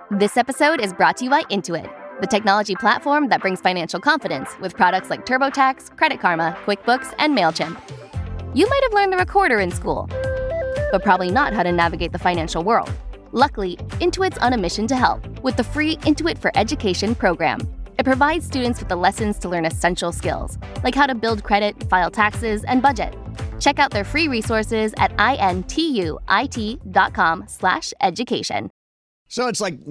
This episode is brought to you by Intuit, the technology platform that brings financial confidence with products like TurboTax, Credit Karma, QuickBooks, and MailChimp. You might have learned the recorder in school, but probably not how to navigate the financial world. Luckily, Intuit's on a mission to help with the free Intuit for Education program. It provides students with the lessons to learn essential skills, like how to build credit, file taxes, and budget. Check out their free resources at intuit.com/education. So it's like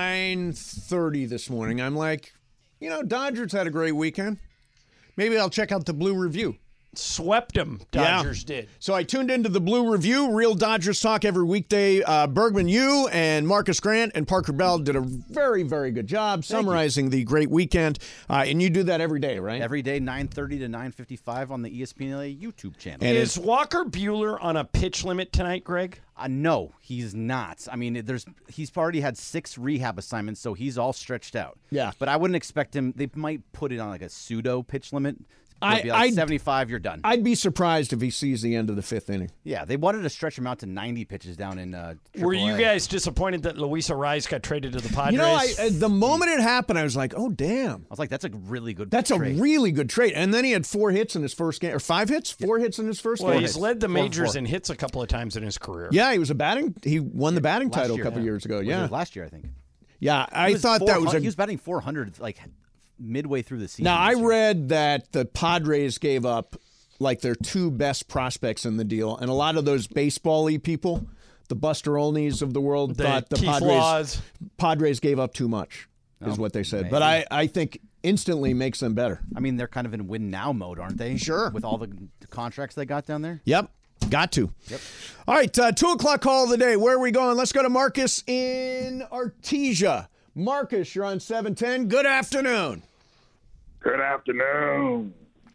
9:30 this morning. I'm like, Dodgers had a great weekend. Maybe I'll check out the Blue Review. Swept them, Dodgers did. So I tuned into the Blue Review, real Dodgers talk every weekday. Bergman Yu and Marcus Grant and Parker Bell did a very, very good job summarizing the great weekend. And you do that every day, right? Every day, 9:30 to 9:55 on the ESPN LA YouTube channel. And is Walker Buehler on a pitch limit tonight, Greg? No, he's not. I mean, he's already had 6 rehab assignments, so he's all stretched out. Yeah. But I wouldn't expect him. They might put it on like a pseudo pitch limit. It'll be like 75, you're done. I'd be surprised if he sees the end of the 5th inning. Yeah, they wanted to stretch him out to 90 pitches down in AAA. Were you guys disappointed that Luis Arraez got traded to the Padres? The moment it happened, I was like, oh, damn. I was like, that's a really good trade. That's a really good trade. And then he had 4 hits in his first game, or 5 hits? 4 hits in his first game. Well, he's led the majors in hits a couple of times in his career. Yeah, he won the batting title a couple years ago. Yeah. Last year, I think. Yeah, I thought that was he was batting 400 like midway through the season. Now, I read that the Padres gave up like their 2 best prospects in the deal, and a lot of those baseball-y people, the Buster Olneys of the world, thought the Padres gave up too much, is what they said. Maybe. But I think instantly makes them better. I mean, they're kind of in win-now mode, aren't they? Sure. With all the contracts they got down there? Yep. Got to. Yep. All right, 2 o'clock call of the day. Where are we going? Let's go to Marcus in Artesia. Marcus, you're on 710. Good afternoon. Good afternoon.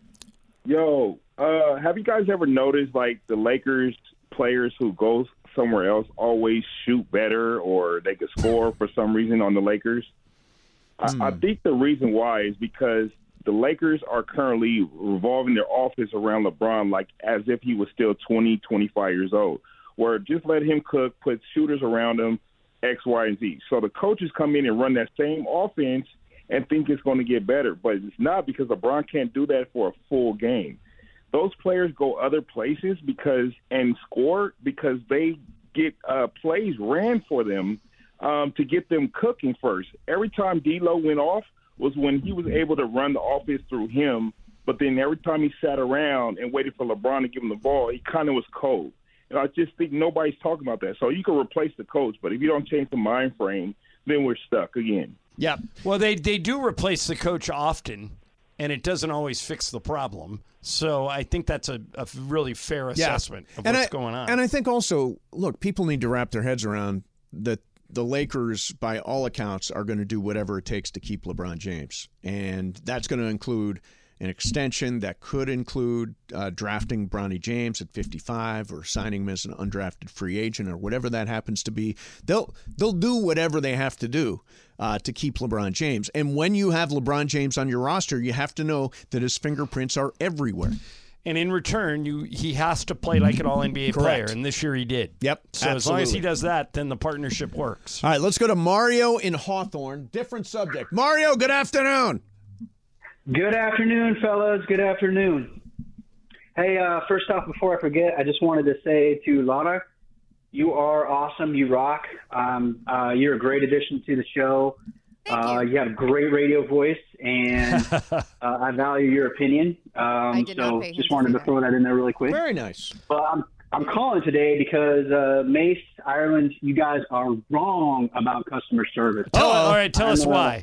Yo, have you guys ever noticed, like, the Lakers players who go somewhere else always shoot better or they could score for some reason on the Lakers? I think the reason why is because the Lakers are currently revolving their offense around LeBron like as if he was still 20, 25 years old, where just let him cook, put shooters around him, X, Y, and Z. So the coaches come in and run that same offense and think it's going to get better, but it's not because LeBron can't do that for a full game. Those players go other places and score because they get plays ran for them to get them cooking first. Every time D'Lo went off was when he was able to run the offense through him, but then every time he sat around and waited for LeBron to give him the ball, he kind of was cold. And I just think nobody's talking about that. So you can replace the coach, but if you don't change the mind frame, then we're stuck again. Yeah. Well, they do replace the coach often, and it doesn't always fix the problem. So I think that's a really fair assessment of what's going on. And I think also, look, people need to wrap their heads around that the Lakers, by all accounts, are going to do whatever it takes to keep LeBron James. And that's going to include an extension that could include drafting Bronny James at 55 or signing him as an undrafted free agent or whatever that happens to be. They'll do whatever they have to do to keep LeBron James. And when you have LeBron James on your roster, you have to know that his fingerprints are everywhere. And in return, he has to play like an all-NBA player, and this year he did. Yep, so absolutely. As long as he does that, then the partnership works. All right, let's go to Mario in Hawthorne. Different subject. Mario, good afternoon. Good afternoon, fellas. Good afternoon. Hey, first off, before I forget, I just wanted to say to Lana, you are awesome. You rock. You're a great addition to the show. You have a great radio voice, and I value your opinion. So just wanted to throw that in there really quick. Very nice. But I'm calling today because Mace, Ireland, you guys are wrong about customer service. All right, tell us why.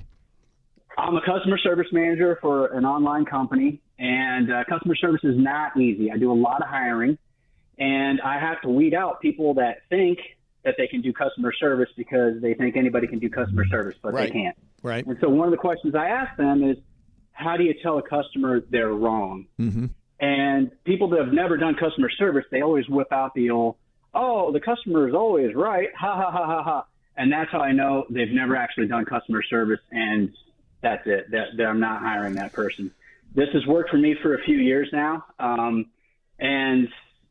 I'm a customer service manager for an online company, and customer service is not easy. I do a lot of hiring, and I have to weed out people that think that they can do customer service because they think anybody can do customer service, but they can't. Right. And so one of the questions I ask them is, how do you tell a customer they're wrong? Mm-hmm. And people that have never done customer service, they always whip out the old, oh, the customer is always right, ha, ha, ha, ha, ha. And that's how I know they've never actually done customer service, and that's it. That I'm not hiring that person. This has worked for me for a few years now, and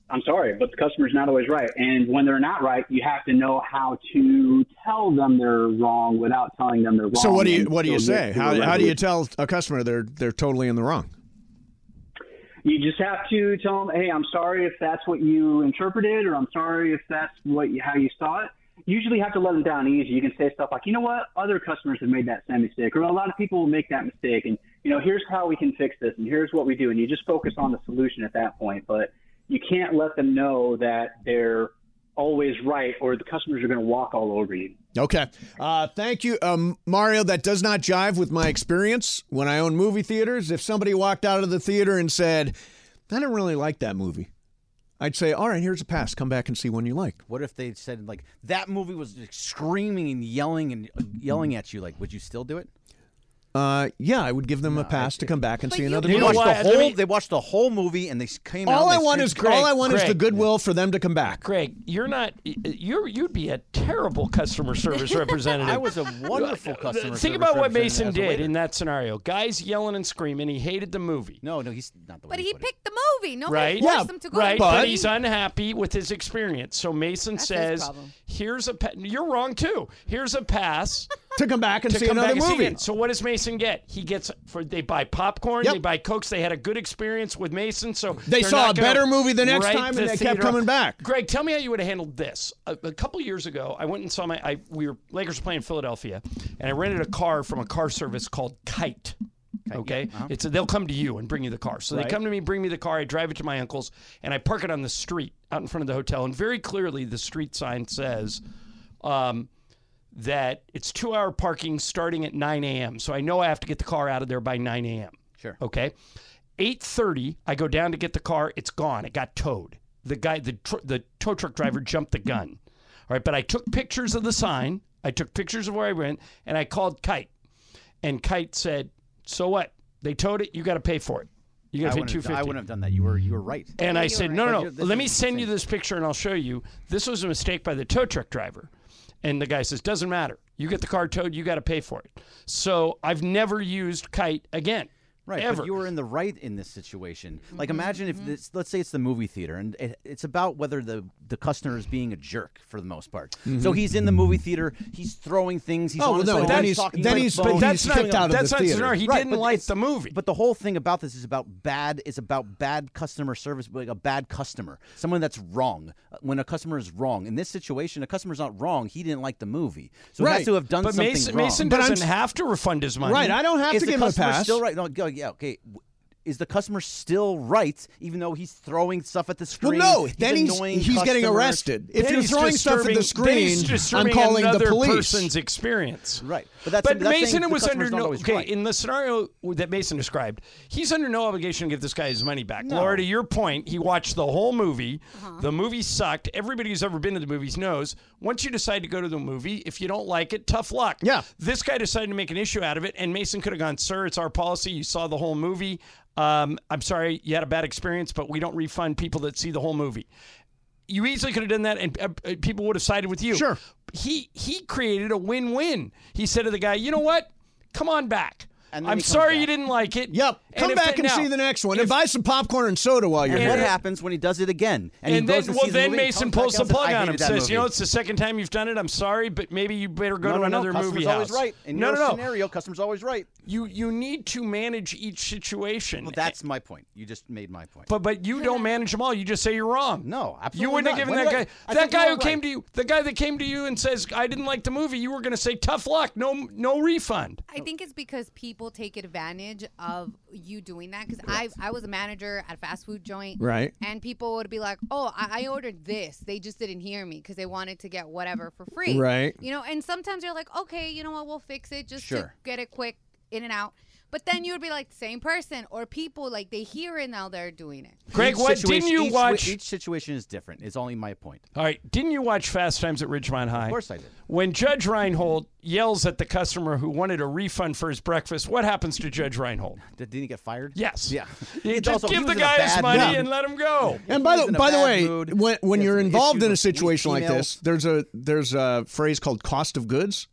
I'm sorry, but the customer's not always right. And when they're not right, you have to know how to tell them they're wrong without telling them they're wrong. So what do you say? How do you tell a customer they're totally in the wrong? You just have to tell them, hey, I'm sorry if that's what you interpreted, or I'm sorry if that's how you saw it. You usually have to let them down easy. You can say stuff like, you know what, other customers have made that same mistake, or a lot of people will make that mistake, and here's how we can fix this, and here's what we do, and you just focus on the solution at that point. But you can't let them know that they're always right, or the customers are going to walk all over you. Okay. Thank you. Mario, that does not jive with my experience when I own movie theaters. If somebody walked out of the theater and said, I didn't really like that movie, I'd say, all right, here's a pass. Come back and see one you like. What if they said, like, that movie was screaming and yelling at you? Like, would you still do it? Yeah, I would give them a pass to come back and see another They movie. They watched the whole movie and they came out. All I want is the goodwill for them to come back. Greg, you'd be a terrible customer service representative. I was a wonderful customer service Think about what representative Mason did in that scenario. Guys yelling and screaming. He hated the movie. No, he's not the one. But he picked the movie. Nobody Right? forced him to go. Right, to the but movie. he's unhappy with his experience. So Mason That's his says, problem. "Here's a you're wrong too. Here's a pass to come back and to see come another back and see movie." it." So what does Mason get? He gets they buy popcorn, Yep. they buy Cokes. They had a good experience with Mason, so They they're saw not a gonna better movie the next write time, the and they kept theater coming off. back. Greg, tell me how you would have handled this. A couple years ago, I went and saw Lakers were playing in Philadelphia, and I rented a car from a car service called Kite. Okay, they'll come to you and bring you the car. So they come to me, bring me the car. I drive it to my uncle's, and I park it on the street out in front of the hotel. And very clearly, the street sign says that it's 2-hour parking starting at 9 a.m. So I know I have to get the car out of there by 9 a.m. Sure. Okay. 8:30, I go down to get the car. It's gone. It got towed. The guy, the tow truck driver, jumped the gun. All right, but I took pictures of the sign. I took pictures of where I went, and I called Kite. And Kite said, "So what? They towed it. You got to pay for it. You got to pay $250." I wouldn't have done that. You were right. And I said, "No. But Let me send you this picture, and I'll show you. This was a mistake by the tow truck driver." And the guy says, "Doesn't matter. You get the car towed. You got to pay for it." So I've never used Kite again. Right, ever. but you were in the right in this situation. Like, imagine if this, let's say it's the movie theater, and it's about whether the customer is being a jerk for the most part. So he's in the movie theater, he's throwing things, he's on his phone, he's talking on his phone. But that's kicked out of the theater. He didn't like the movie. But the whole thing about this is about bad customer service, like a bad customer, someone that's wrong. When a customer is wrong, in this situation, a customer's not wrong. He didn't like the movie, so he has to have done something wrong. Mason doesn't have to refund his money. Right, I don't have to give him a pass. Still right? No, yeah, okay. Is the customer still right, even though he's throwing stuff at the screen? Well, no. Then he's getting arrested. If you're throwing stuff at the screen, I'm calling the police. Person's experience. Right. But Mason was under no. Okay, in the scenario that Mason described, he's under no obligation to give this guy his money back. No. Laura, to your point, he watched the whole movie. The movie sucked. Everybody who's ever been to the movies knows once you decide to go to the movie, if you don't like it, tough luck. Yeah. This guy decided to make an issue out of it, and Mason could have gone, "Sir, it's our policy. You saw the whole movie. I'm sorry you had a bad experience, but we don't refund people that see the whole movie." You easily could have done that, and people would have sided with you. Sure. He created a win-win. He said to the guy, "You know what? Come on back. And then I'm he comes sorry back. you didn't like it. Yep. Come back and see the next one. And buy some popcorn and soda while you're And here. what happens when he does it again? And he then, goes and sees the movie, Mason comes pulls back the out and plug says, "I on him. hated that Says, movie." "You know, it's the second time you've done it. I'm sorry, but maybe you better go to No, another customer's movie house." always right. In your scenario, customer's always right. You need to manage each situation. Well, that's my point. You just made my point. But you don't manage them all. You just say you're wrong. No, absolutely You wouldn't not. have given When that did guy. I That think guy you who were came right. to you. The guy that came to you and says, "I didn't like the movie." You were going to say, "Tough luck. No refund." I think it's because people take advantage of you doing that. Because I was a manager at a fast food joint, Right. And people would be like, "Oh, I ordered this. They just didn't hear me because they wanted to get whatever for free." Right. You know, and sometimes you're like, "Okay, you know what? We'll fix it just to Sure. get it quick in and out." But then you would be like, same person, or people like they hear it now they're doing it. Greg, didn't you watch? Each situation is different. It's only my point. All right, didn't you watch Fast Times at Ridgemont High? Of course I did. When Judge Reinhold yells at the customer who wanted a refund for his breakfast, what happens to Judge Reinhold? Didn't he get fired? Yes. Yeah. You just Also, he give the was in a guy his bad money mood. and let him go. And He was in a by the bad way, mood. when He you're had some involved issues in a with situation like female. this, there's a phrase called cost of goods.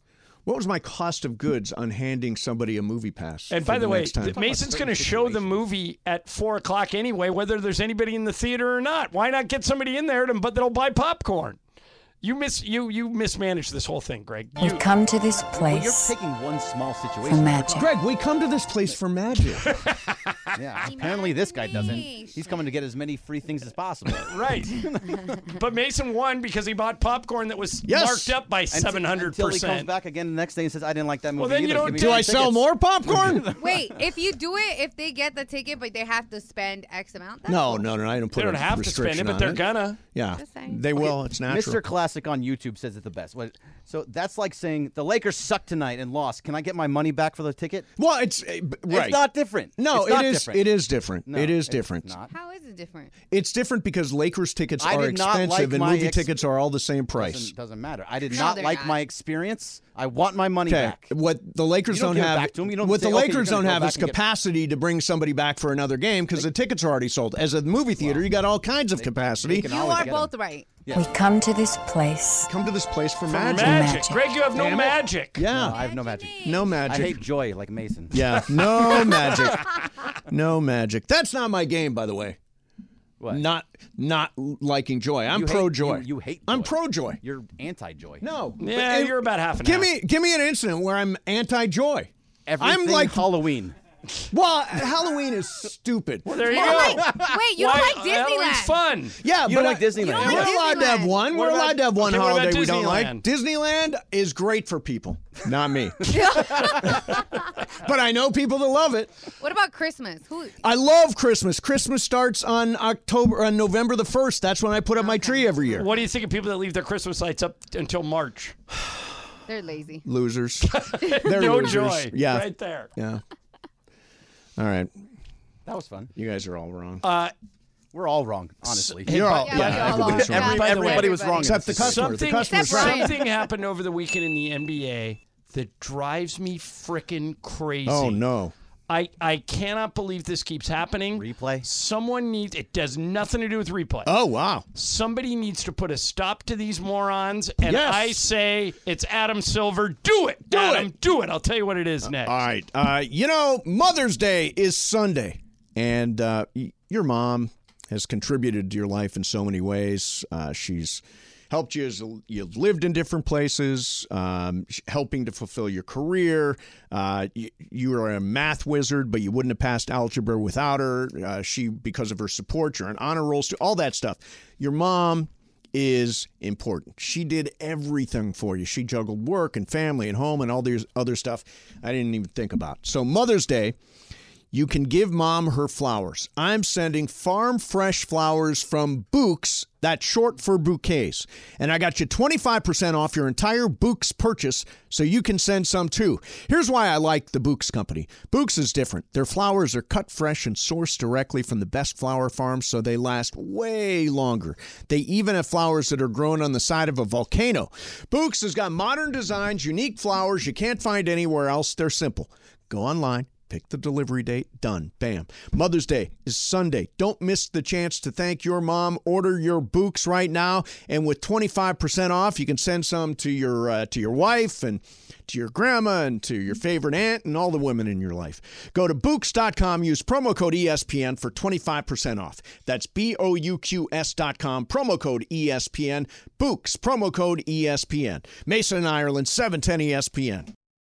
What was my cost of goods on handing somebody a movie pass? And by the way, next time? Mason's going to show the movie at 4:00 anyway, whether there's anybody in the theater or not. Why not get somebody in there but that'll buy popcorn? You mismanaged this whole thing, Greg. We've come to this place. Well, you're taking one small situation. For magic. Greg, we come to this place for magic. Yeah, apparently this guy doesn't. He's coming to get as many free things as possible. Right. But Mason won because he bought popcorn that was marked up by 700%. Until he comes back again the next day and says, I didn't like that movie then you either. don't Do I sell more popcorn? Wait, if they get the ticket, but they have to spend X amount? That's No, cool. I don't put They don't a have to spend it, restriction but on they're it. gonna. Yeah, Just saying. they will. It's natural. Mr. Classic on YouTube says it the best. So that's like saying the Lakers sucked tonight and lost. Can I get my money back for the ticket? Well, it's right. It's not different. No, it's not it is. different. It is different. No, it is it's different. not. How is it different? It's different because Lakers tickets I are did not expensive like and my movie tickets are all the same price. Doesn't matter. I did No, not they're like not. my experience. I want my money Okay, back. what the Lakers You don't don't give it have, back to 'em. You don't what say, the okay, Lakers you're don't gonna have go is back and get- capacity to bring somebody back for another game because the tickets are already sold. As a movie theater, you got all kinds of capacity. can You always are get 'em. both right. Yeah. We come to this place. Come to this place for For magic. magic. Greg, you have no Damn it. magic. Yeah, I have no magic. no I magic. hate joy like Mason. Yeah, no magic. No magic. That's not my game, by the way. What? Not liking joy. I'm You pro hate- joy. You hate I'm joy. pro joy. You're anti-joy. No. Yeah, but you're about half and give half. Give me an incident where I'm anti joy. Everything I'm like Halloween. Well, Halloween is stupid. Well, there you You go. don't like, wait, you don't like Halloween's Disneyland? fun. Yeah, You but don't like Disneyland. You don't We're like allowed to have Disneyland. one. What We're about- allowed to have one okay, what about holiday we don't like. Disneyland? Disneyland is great for people, not me. But I know people that love it. What about Christmas? I love Christmas. Christmas starts on November the 1st. That's when I put up my tree every year. What do you think of people that leave their Christmas lights up until March? They're lazy. Losers. They're No losers. joy. Yeah. Right there. Yeah. All right. That was fun. You guys are all wrong. We're all wrong, honestly. You're all, Yeah, yeah, you're all everybody's wrong. wrong. By the way, everybody was wrong. Except the customer. The Something, customer's Except right. Brian. something happened over the weekend in the NBA that drives me frickin' crazy. Oh, no. I cannot believe this keeps happening. Replay? Someone needs, it does nothing to do with replay. Oh, wow. Somebody needs to put a stop to these morons. And Yes. I say it's Adam Silver. Do it. Adam, do it. I'll tell you what it is next. All right. Mother's Day is Sunday. And your mom has contributed to your life in so many ways. She's helped you as you've lived in different places, helping to fulfill your career. You are a math wizard, but you wouldn't have passed algebra without her. Because of her support, you're on honor rolls, all that stuff. Your mom is important. She did everything for you. She juggled work and family and home and all this other stuff I didn't even think about. So Mother's Day, you can give mom her flowers. I'm sending farm fresh flowers from Bouqs. That's short for bouquets. And I got you 25% off your entire Bouqs purchase, so you can send some too. Here's why I like the Bouqs company. Bouqs is different. Their flowers are cut fresh and sourced directly from the best flower farms, so they last way longer. They even have flowers that are grown on the side of a volcano. Bouqs has got modern designs, unique flowers you can't find anywhere else. They're simple. Go online. Pick the delivery date. Done. Bam. Mother's Day is Sunday. Don't miss the chance to thank your mom. Order your Bouqs right now, and with 25% off, you can send some to your wife and to your grandma and to your favorite aunt and all the women in your life. Go to Bouqs.com. Use promo code ESPN for 25% off. That's BOUQS.com. Promo code ESPN. Bouqs. Promo code ESPN. Mason and Ireland, 710 ESPN.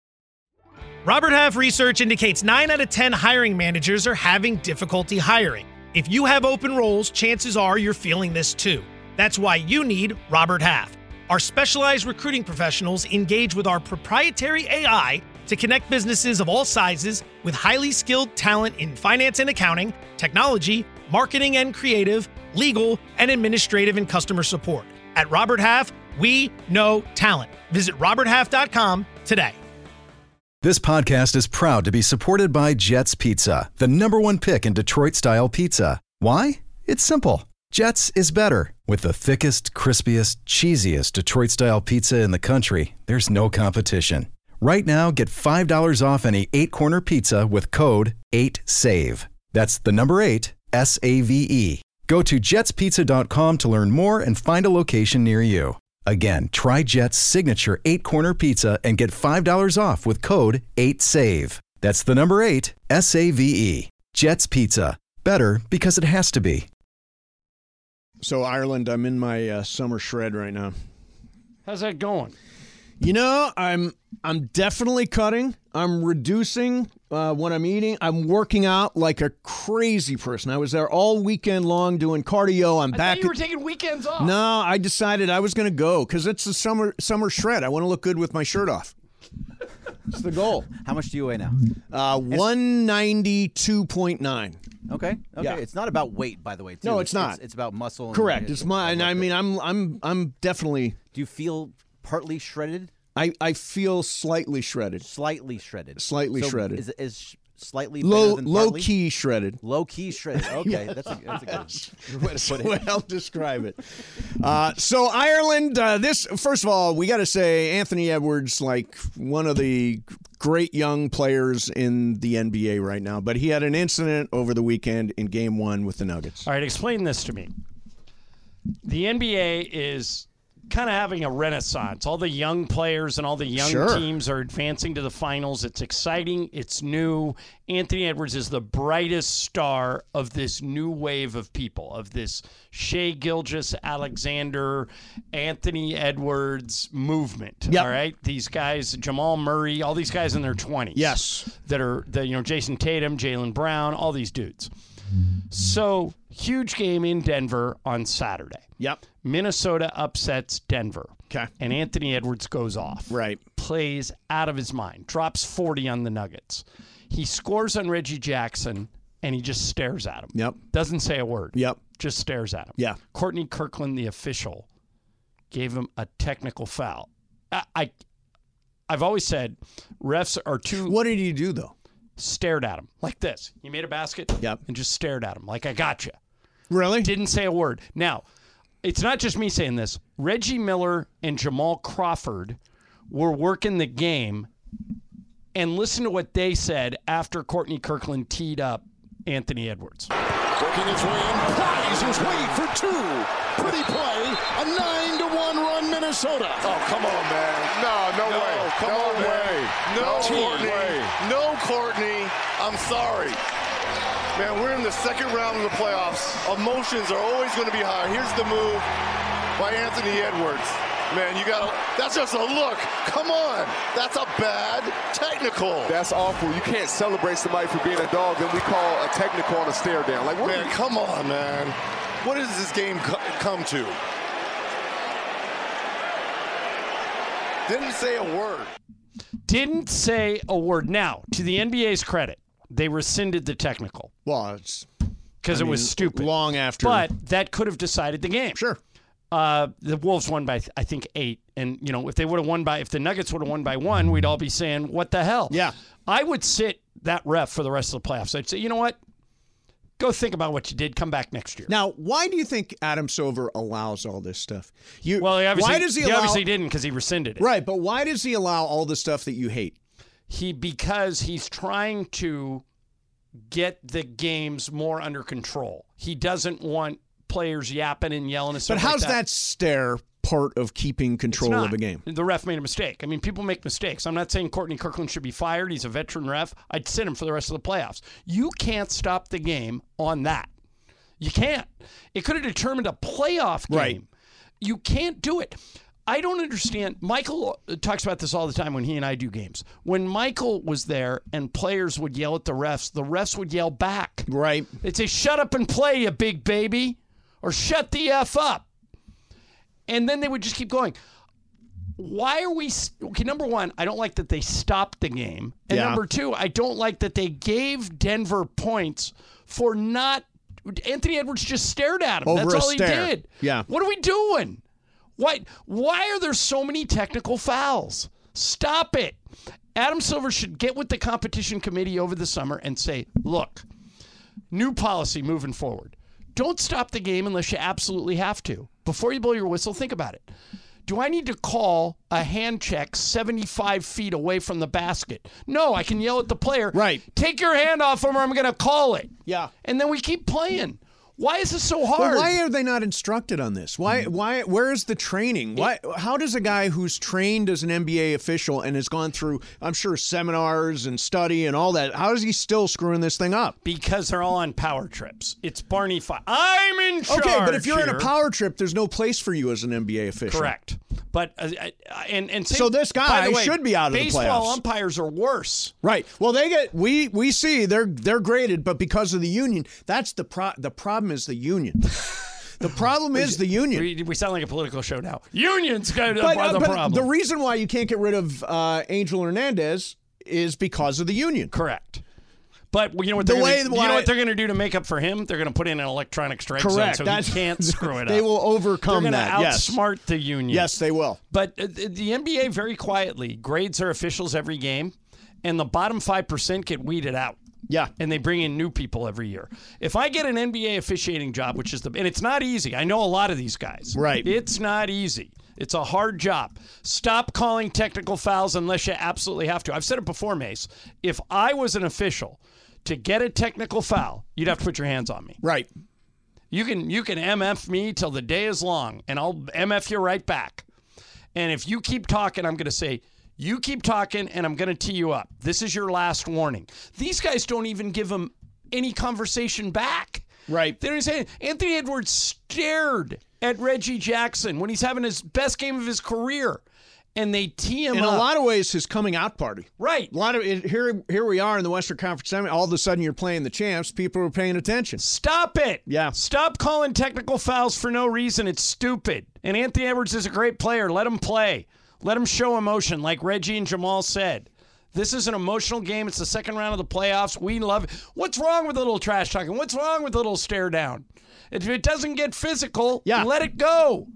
Robert Half research indicates 9 out of 10 hiring managers are having difficulty hiring. If you have open roles, chances are you're feeling this too. That's why you need Robert Half. Our specialized recruiting professionals engage with our proprietary AI to connect businesses of all sizes with highly skilled talent in finance and accounting, technology, marketing and creative, legal, and administrative and customer support. At Robert Half, we know talent. Visit roberthalf.com today. This podcast is proud to be supported by Jets Pizza, the #1 pick in Detroit-style pizza. Why? It's simple. Jets is better. With the thickest, crispiest, cheesiest Detroit-style pizza in the country, there's no competition. Right now, get $5 off any 8-corner pizza with code 8SAVE. That's the number 8, SAVE. Go to jetspizza.com to learn more and find a location near you. Again, try Jet's signature 8-corner pizza and get $5 off with code 8SAVE. That's the number 8, SAVE. Jet's Pizza. Better because it has to be. So, Ireland, I'm in my summer shred right now. How's that going? You know, I'm definitely cutting. I'm reducing what I'm eating. I'm working out like a crazy person. I was there all weekend long doing cardio. I'm back. I thought you were taking weekends off. No, I decided I was going to go because it's the summer shred. I want to look good with my shirt off. It's the goal. How much do you weigh now? 192.9. Okay. Yeah. It's not about weight, by the way. Too. No, it's not. It's about muscle. Correct. It's mine. I mean, I'm definitely. Do you feel partly shredded? I feel slightly shredded. Slightly shredded. Slightly so shredded. Is slightly better than low partly? key shredded. Low key shredded. Okay, Yeah. that's a good way to put it. Well, I'll describe it. So Ireland, this first of all, we got to say Anthony Edwards, like one of the great young players in the NBA right now, but he had an incident over the weekend in Game 1 with the Nuggets. All right, explain this to me. The NBA is kind of having a renaissance. All the young players and all the young teams are advancing to the finals. It's exciting. It's new. Anthony Edwards is the brightest star of this new wave of people, of this Shai Gilgeous-Alexander, Anthony Edwards movement. Yep. All right? These guys, Jamal Murray, all these guys in their 20s. Yes. That are, Jason Tatum, Jaylen Brown, all these dudes. So, huge game in Denver on Saturday. Yep. Minnesota upsets Denver. Okay. And Anthony Edwards goes off. Right. Plays out of his mind. Drops 40 on the Nuggets. He scores on Reggie Jackson, and he just stares at him. Yep. Doesn't say a word. Yep. Just stares at him. Yeah. Courtney Kirkland, the official, gave him a technical foul. I've always said refs are too... What did he do, though? Stared at him like this. He made a basket and just stared at him like, I got you. Really? Didn't say a word. Now, it's not just me saying this. Reggie Miller and Jamal Crawford were working the game, and listen to what they said after Courtney Kirkland teed up Anthony Edwards. Working his way in, prize his way for two. Pretty play, a 9-1 run Minnesota. Oh, come on, man. No way. Come on, way. No, Courtney. way. No, Courtney. I'm sorry. Man, we're in the second round of the playoffs. Emotions are always going to be high. Here's the move by Anthony Edwards. Man, that's just a look. Come on. That's a bad technical. That's awful. You can't celebrate somebody for being a dog, then we call a technical on a stare down. Like, man, come on, man. What does this game come to? Didn't say a word. Didn't say a word. Now, to the NBA's credit, they rescinded the technical. Well, it's... Because it was stupid. Long after. But that could have decided the game. Sure. The Wolves won by, I think, 8. And, if they would have won if the Nuggets would have won by 1, we'd all be saying, what the hell? Yeah. I would sit that ref for the rest of the playoffs. I'd say, you know what? Go think about what you did. Come back next year. Now, why do you think Adam Silver allows all this stuff? He obviously didn't because he rescinded it. Right, but why does he allow all the stuff that you hate? Because he's trying to get the games more under control. He doesn't want players yapping and yelling and stuff. But how's like that stare part of keeping control of a game? The ref made a mistake. I mean, people make mistakes. I'm not saying Courtney Kirkland should be fired. He's a veteran ref. I'd sit him for the rest of the playoffs. You can't stop the game on that. You can't. It could have determined a playoff game. Right. You can't do it. I don't understand. Michael talks about this all the time when he and I do games. When Michael was there and players would yell at the refs would yell back. Right. They'd say, shut up and play, you big baby, or shut the F up. And then they would just keep going. Why are we... Okay, number one, I don't like that they stopped the game. And number two, I don't like that they gave Denver points for not... Anthony Edwards just stared at him. That's all he did. Yeah. What are we doing? Why are there so many technical fouls? Stop it. Adam Silver should get with the competition committee over the summer and say, look, new policy moving forward. Don't stop the game unless you absolutely have to. Before you blow your whistle, think about it. Do I need to call a hand check 75 feet away from the basket? No, I can yell at the player. Right. Take your hand off him or I'm going to call it. Yeah. And then we keep playing. Why is this so hard? Well, why are they not instructed on this? Why? Where is the training? How does a guy who's trained as an NBA official and has gone through, I'm sure, seminars and study and all that, how is he still screwing this thing up? Because they're all on power trips. It's Barney I'm in charge. Okay, but if you're here. in a power trip, there's no place for you as an NBA official. Correct. But and so this guy should be out of the playoffs. Baseball umpires are worse. Right. Well, they get we see they're graded, but because of the union, that's the problem is the union. The problem is the union. We sound like a political show now. Unions are the problem. The reason why you can't get rid of Angel Hernandez is because of the union. Correct. But you know what they're going to do to make up for him? They're going to put in an electronic strike zone so he can't screw it up. They will overcome that. They're going to outsmart the union. Yes, they will. But the NBA very quietly grades their officials every game, and the bottom 5% get weeded out. Yeah. And they bring in new people every year. If I get an NBA officiating job, and it's not easy. I know a lot of these guys. Right. It's not easy. It's a hard job. Stop calling technical fouls unless you absolutely have to. I've said it before, Mace. If I was an official, to get a technical foul, you'd have to put your hands on me. Right. You can MF me till the day is long, and I'll MF you right back. And if you keep talking, I'm going to say, you keep talking, and I'm going to tee you up. This is your last warning. These guys don't even give him any conversation back. Right. They don't even say, Anthony Edwards stared at Reggie Jackson when he's having his best game of his career. And they tee him up. In up. a lot of ways, his coming out party. Right. A lot of here we are in the Western Conference Semi. All of a sudden, you're playing the champs. People are paying attention. Stop it. Yeah. Stop calling technical fouls for no reason. It's stupid. And Anthony Edwards is a great player. Let him play. Let him show emotion, like Reggie and Jamal said. This is an emotional game. It's the second round of the playoffs. We love it. What's wrong with a little trash talking? What's wrong with a little stare down? If it doesn't get physical, let it go.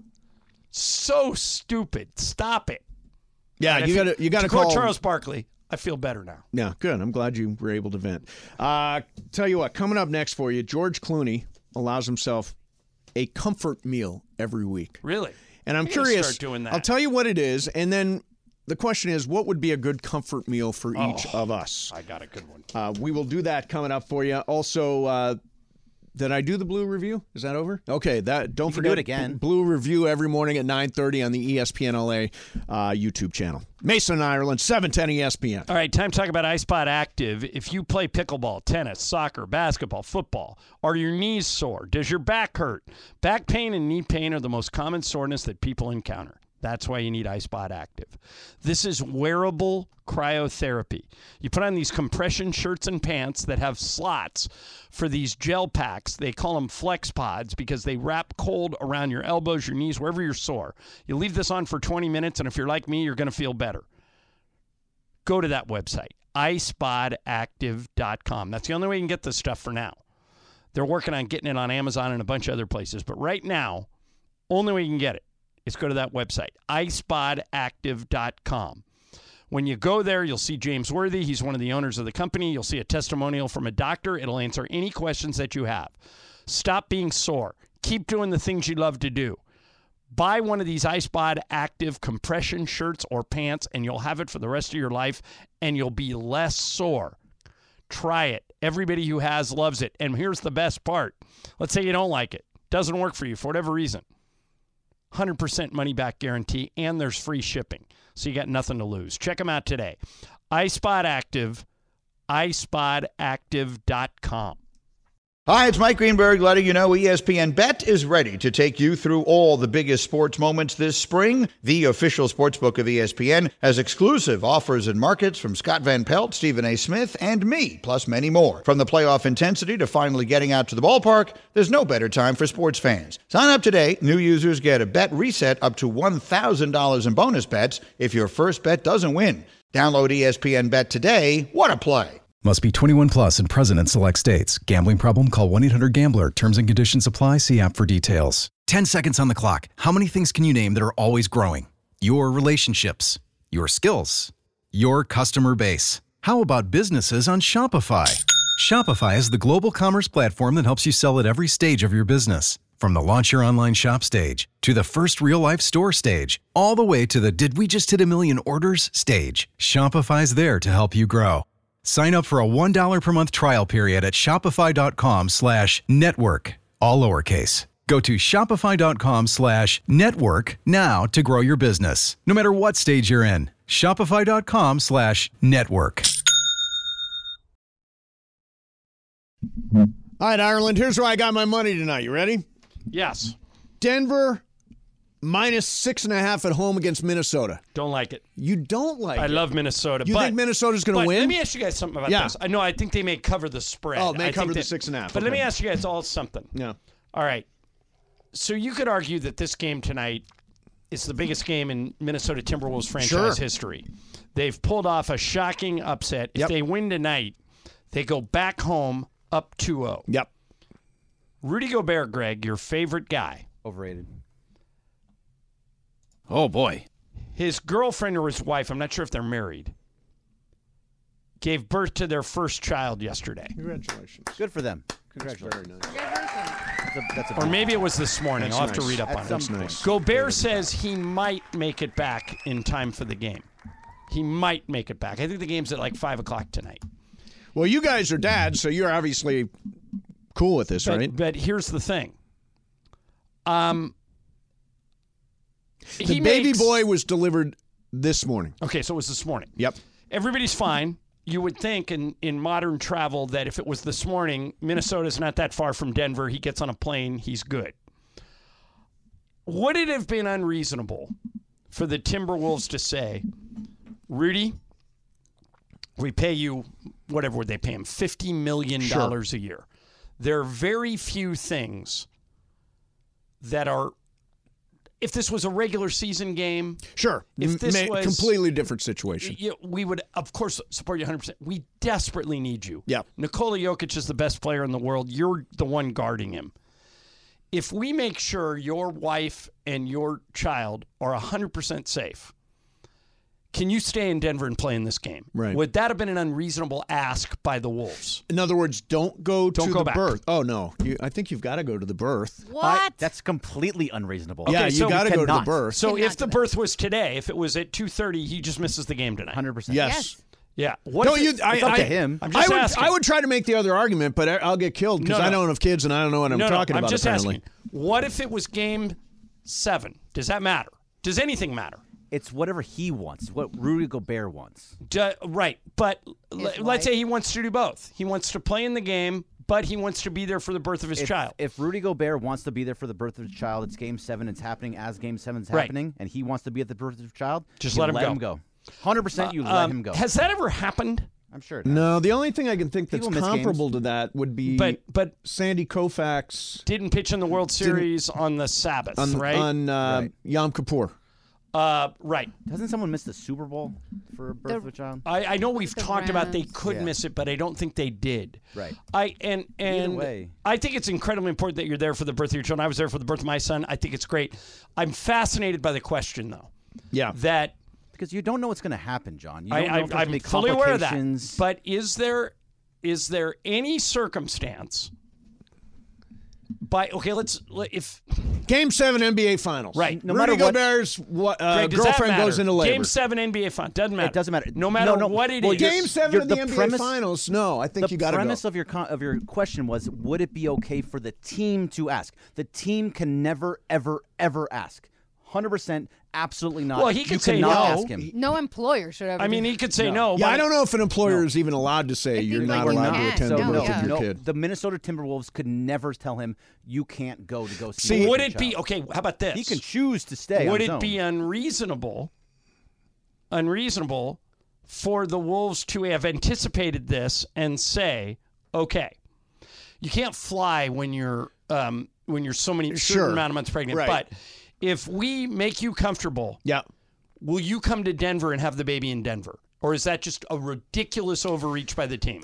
So stupid. Stop it. Yeah, you got to call Charles Barkley. I feel better now. Yeah, good. I'm glad you were able to vent. Tell you what, coming up next for you, George Clooney allows himself a comfort meal every week. Really? And I'm curious. Start doing that. I'll tell you what it is, and then the question is, what would be a good comfort meal for each of us? I got a good one. We will do that coming up for you. Also, did I do the Blue Review? Is that over? Okay, don't forget do it again. Blue Review every morning at 9:30 on the ESPN LA YouTube channel. Mason, Ireland, 710 ESPN. All right, time to talk about iSpot Active. If you play pickleball, tennis, soccer, basketball, football, are your knees sore? Does your back hurt? Back pain and knee pain are the most common soreness that people encounter. That's why you need iSpot Active. This is wearable cryotherapy. You put on these compression shirts and pants that have slots for these gel packs. They call them Flex Pods because they wrap cold around your elbows, your knees, wherever you're sore. You leave this on for 20 minutes, and if you're like me, you're going to feel better. Go to that website, iSpotActive.com. That's the only way you can get this stuff for now. They're working on getting it on Amazon and a bunch of other places, but right now, only way you can get it is go to that website, iSpotActive.com. When you go there, you'll see James Worthy. He's one of the owners of the company. You'll see a testimonial from a doctor. It'll answer any questions that you have. Stop being sore. Keep doing the things you love to do. Buy one of these iSpot Active compression shirts or pants, and you'll have it for the rest of your life, and you'll be less sore. Try it. Everybody who has loves it. And here's the best part. Let's say you don't like it. Doesn't work for you for whatever reason. 100% money-back guarantee, and there's free shipping. So you got nothing to lose. Check them out today. iSpot Active, iSpotActive.com. Hi, it's Mike Greenberg letting you know ESPN Bet is ready to take you through all the biggest sports moments this spring. The official sportsbook of ESPN has exclusive offers and markets from Scott Van Pelt, Stephen A. Smith, and me, plus many more. From the playoff intensity to finally getting out to the ballpark, there's no better time for sports fans. Sign up today. New users get a bet reset up to $1,000 in bonus bets if your first bet doesn't win. Download ESPN Bet today. What a play. Must be 21 plus and present in select states. Gambling problem? Call 1-800-GAMBLER. Terms and conditions apply. See app for details. 10 seconds on the clock. How many things can you name that are always growing? Your relationships, your skills, your customer base. How about businesses on Shopify? Shopify is the global commerce platform that helps you sell at every stage of your business. From the launch your online shop stage to the first real-life store stage, all the way to the did we just hit a million orders stage. Shopify's there to help you grow. Sign up for a $1 per month trial period at shopify.com/network. all lowercase. Go to shopify.com/network now to grow your business, no matter what stage you're in. Shopify.com/network. All right, Ireland, here's where I got my money tonight. You ready? Yes. Denver -6.5 at home against Minnesota. Don't like it. You don't like it? I love Minnesota. You think Minnesota's going to win? Let me ask you guys something about this. I know. I think they may cover the spread. Oh, may cover the 6.5. But let me ask you guys all something. Yeah. All right. So you could argue that this game tonight is the biggest game in Minnesota Timberwolves franchise history. They've pulled off a shocking upset. If they win tonight, they go back home up 2-0. Yep. Rudy Gobert, Greg, your favorite guy. Overrated. Oh, boy. His girlfriend or his wife, I'm not sure if they're married, gave birth to their first child yesterday. Congratulations. Good for them. Congratulations. Very nice. Or maybe it was this morning. I'll have to read up on it. That's nice. Gobert says he might make it back in time for the game. He might make it back. I think the game's at like 5 o'clock tonight. Well, you guys are dads, so you're obviously cool with this, right? But here's the thing. The baby boy was delivered this morning. Okay, so it was this morning. Yep. Everybody's fine. You would think in modern travel that if it was this morning, Minnesota's not that far from Denver. He gets on a plane. He's good. Would it have been unreasonable for the Timberwolves to say, Rudy, we pay you, whatever would they pay him, $50 million a year. There are very few things that are, if this was a regular season game. Sure. If this was completely different situation. We would, of course, support you 100%. We desperately need you. Yeah. Nikola Jokic is the best player in the world. You're the one guarding him. If we make sure your wife and your child are 100% safe, can you stay in Denver and play in this game? Right. Would that have been an unreasonable ask by the Wolves? In other words, don't go to the back. berth. Oh, no. I think you've got to go to the berth. What? That's completely unreasonable. Yeah, you got to go to the berth. So if the berth was today, if it was at 2:30, he just misses the game tonight. 100%. Yes. Yeah. It's up to him. I'm just asking. I would try to make the other argument, but I'll get killed because I don't have kids and I don't know what I'm talking about. I'm just apparently. asking. What if it was game 7? Does that matter? Does anything matter? It's whatever he wants, what Rudy Gobert wants. Right, but let's say he wants to do both. He wants to play in the game, but he wants to be there for the birth of his child. If Rudy Gobert wants to be there for the birth of his child, it's Game 7. It's happening as Game 7's happening, and he wants to be at the birth of his child. Just let him go. 100%, you let him go. Has that ever happened? I'm sure it has. No, the only thing I can think that's People miss comparable to that would be but Sandy Koufax didn't pitch in the World Series on the Sabbath, right? On Yom Kippur. Right. Hasn't someone missed the Super Bowl for birth of a child? I know we've talked about they could miss it, but I don't think they did. Right. Either way. I think it's incredibly important that you're there for the birth of your children. I was there for the birth of my son. I think it's great. I'm fascinated by the question, though. Yeah. That because you don't know what's going to happen, John. You don't know if there's I'm any fully aware of that. complications. But is there any circumstance? If Game 7 NBA Finals. Right. No Rudy matter what- Gobert's Greg, does that girlfriend matter? goes into labor. Game 7 NBA Finals. Doesn't matter. It doesn't matter. No matter No. what it Well, is. Game 7 of the the NBA premise- Finals. No, I think you got to go. The premise of your question was, would it be okay for the team to ask? The team can never, ever, ever ask. 100%, absolutely not. Well, he could you say cannot no. ask him. No employer should ever. I mean, he could say no. Yeah, but I don't know if an employer is even allowed to say you're not allowed to attend the birth of your kid. The Minnesota Timberwolves could never tell him you can't go to go see. Would it be okay? How about this? He can choose to stay. Would on his it own. be unreasonable for the Wolves to have anticipated this and say, okay, you can't fly when you're so many certain amount of months pregnant, Right. but if we make you comfortable, will you come to Denver and have the baby in Denver? Or is that just a ridiculous overreach by the team?